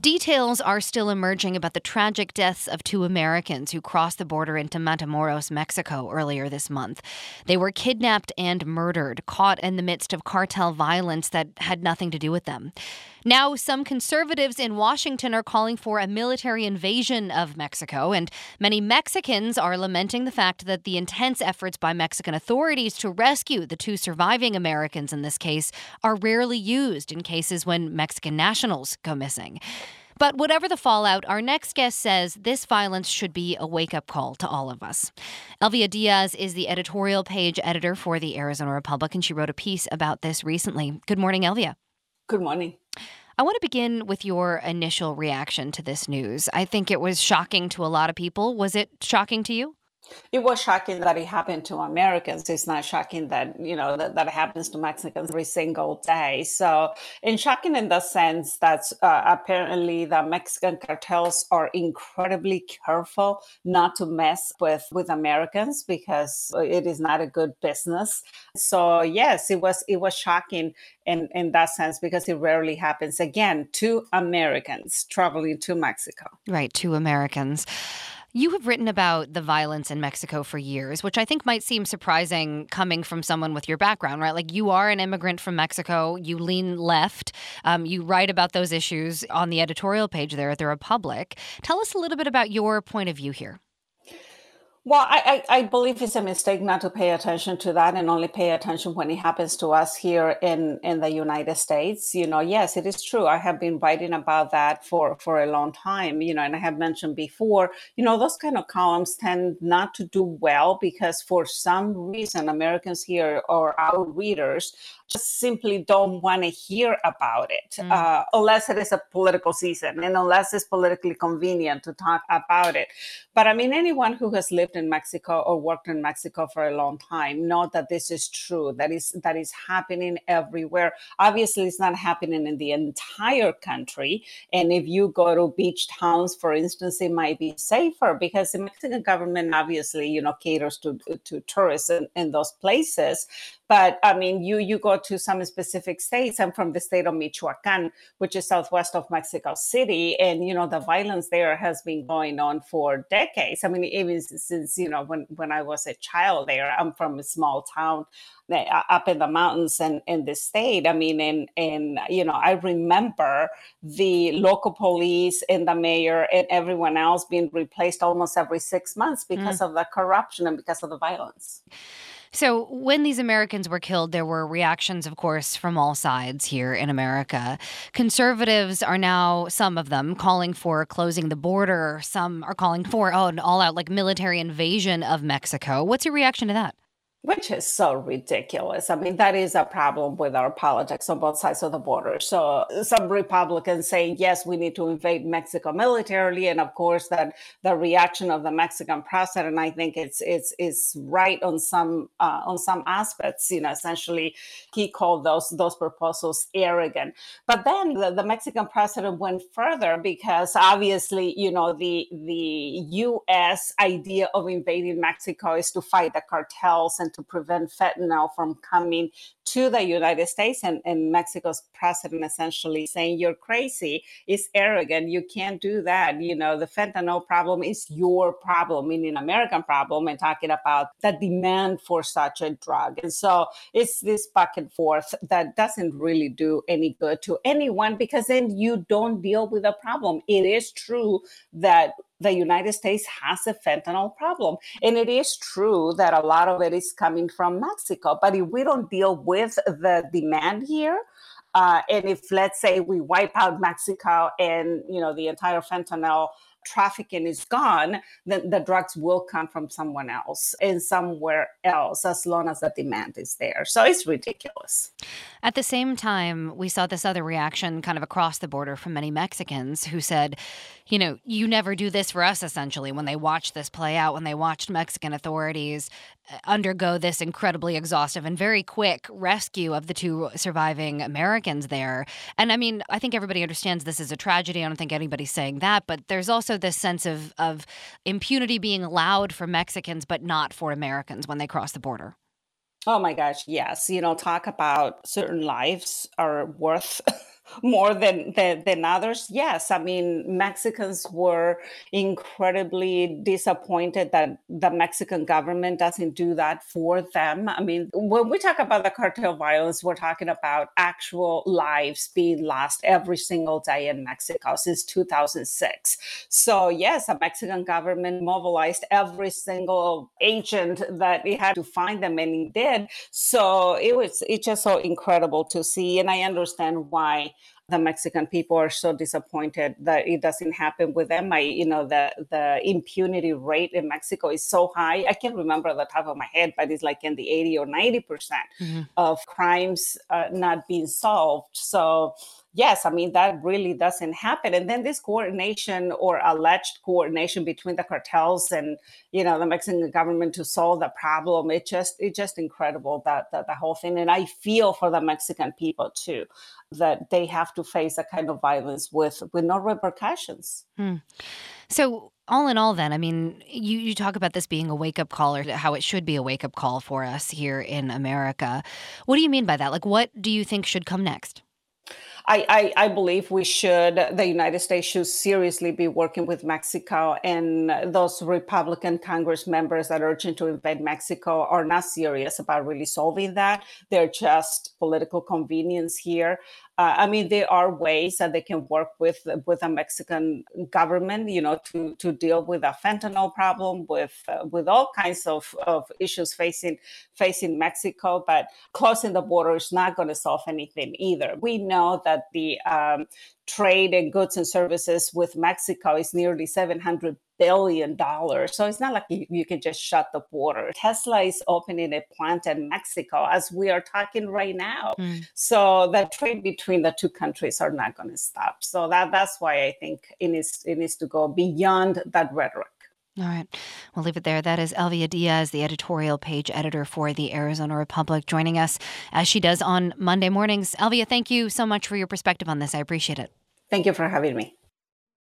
Details are still emerging about the tragic deaths of two Americans who crossed the border into Matamoros, Mexico earlier this month. They were kidnapped and murdered, caught in the midst of cartel violence that had nothing to do with them. Now, some conservatives in Washington are calling for a military invasion of Mexico, and many Mexicans are lamenting the fact that the intense efforts by Mexican authorities to rescue the two surviving Americans in this case are rarely used in cases when Mexican nationals go missing. But whatever the fallout, our next guest says this violence should be a wake-up call to all of us. Elvia Diaz is the editorial page editor for the Arizona Republic, and she wrote a piece about this recently. Good morning, Elvia. Good morning. I want to begin with your initial reaction to this news. I think it was shocking to a lot of people. Was it shocking to you? It was shocking that it happened to Americans. It's not shocking that, that happens to Mexicans every single day. So, and shocking in the sense that apparently the Mexican cartels are incredibly careful not to mess with Americans because it is not a good business. So, yes, it was shocking in that sense because it rarely happens. Again, two Americans traveling to Mexico. Right, two Americans. You have written about the violence in Mexico for years, which I think might seem surprising coming from someone with your background, right? Like you are an immigrant from Mexico. You lean left. You write about those issues on the editorial page there at The Republic. Tell us a little bit about your point of view here. Well, I believe it's a mistake not to pay attention to that and only pay attention when it happens to us here in the United States. Yes, it is true. I have been writing about that for a long time, and I have mentioned before, those kind of columns tend not to do well because for some reason, Americans here or our readers just simply don't want to hear about it unless it is a political season and unless it's politically convenient to talk about it. But I mean, anyone who has lived in Mexico or worked in Mexico for a long time know that this is true. That is happening everywhere. Obviously, it's not happening in the entire country. And if you go to beach towns, for instance, it might be safer because the Mexican government obviously, caters to tourists in those places. But I mean, you go to some specific states. I'm from the state of Michoacan, which is southwest of Mexico City. And, the violence there has been going on for decades. I mean, even since, when I was a child there, I'm from a small town up in the mountains in the state. I mean, and I remember the local police and the mayor and everyone else being replaced almost every 6 months because of the corruption and because of the violence. So when these Americans were killed, there were reactions, of course, from all sides here in America. Conservatives are now, some of them, calling for closing the border. Some are calling for an all-out military invasion of Mexico. What's your reaction to that? Which is so ridiculous. I mean, that is a problem with our politics on both sides of the border. So some Republicans saying, yes, we need to invade Mexico militarily. And of course, that the reaction of the Mexican president, I think it's right on some aspects. Essentially, he called those proposals arrogant. But then the Mexican president went further because obviously, the U.S. idea of invading Mexico is to fight the cartels and to prevent fentanyl from coming to the United States. And Mexico's president essentially saying, you're crazy, it's arrogant, you can't do that. The fentanyl problem is your problem, meaning American problem, and talking about the demand for such a drug. And so it's this back and forth that doesn't really do any good to anyone because then you don't deal with the problem. It is true that the United States has a fentanyl problem. And it is true that a lot of it is coming from Mexico. But if we don't deal with the demand here, and if, let's say, we wipe out Mexico and, the entire fentanyl trafficking is gone, then the drugs will come from someone else and somewhere else as long as the demand is there. So it's ridiculous. At the same time, we saw this other reaction kind of across the border from many Mexicans who said, you never do this for us, essentially, when they watched this play out, when they watched Mexican authorities undergo this incredibly exhaustive and very quick rescue of the two surviving Americans there. And I mean, I think everybody understands this is a tragedy. I don't think anybody's saying that. But there's also this sense of impunity being allowed for Mexicans, but not for Americans when they cross the border. Oh my gosh, yes. Talk about certain lives are worth more than others. Yes, I mean Mexicans were incredibly disappointed that the Mexican government doesn't do that for them. I mean, when we talk about the cartel violence, we're talking about actual lives being lost every single day in Mexico since 2006. So yes, the Mexican government mobilized every single agent that it had to find them, and it did. So it's just so incredible to see, and I understand why the Mexican people are so disappointed that it doesn't happen with them. The impunity rate in Mexico is so high. I can't remember at the top of my head, but it's like in the 80 or 90% Mhm. of crimes not being solved. So yes, I mean, that really doesn't happen. And then this coordination or alleged coordination between the cartels and, the Mexican government to solve the problem, it's just incredible that the whole thing. And I feel for the Mexican people too, that they have to face a kind of violence with no repercussions. Hmm. So, all in all, then, I mean, you talk about this being a wake up call or how it should be a wake up call for us here in America. What do you mean by that? Like, what do you think should come next? I believe the United States should seriously be working with Mexico, and those Republican Congress members that are urging to invade Mexico are not serious about really solving that. They're just political convenience here. I mean, there are ways that they can work with the Mexican government, to deal with a fentanyl problem, with all kinds of issues facing Mexico. But closing the border is not going to solve anything either. We know that the trade in goods and services with Mexico is nearly $700 billion. So it's not like you can just shut the border. Tesla is opening a plant in Mexico as we are talking right now. Hmm. So the trade between the two countries are not going to stop. So that's why I think it needs to go beyond that rhetoric. All right. We'll leave it there. That is Elvia Diaz, the editorial page editor for the Arizona Republic, joining us as she does on Monday mornings. Elvia, thank you so much for your perspective on this. I appreciate it. Thank you for having me.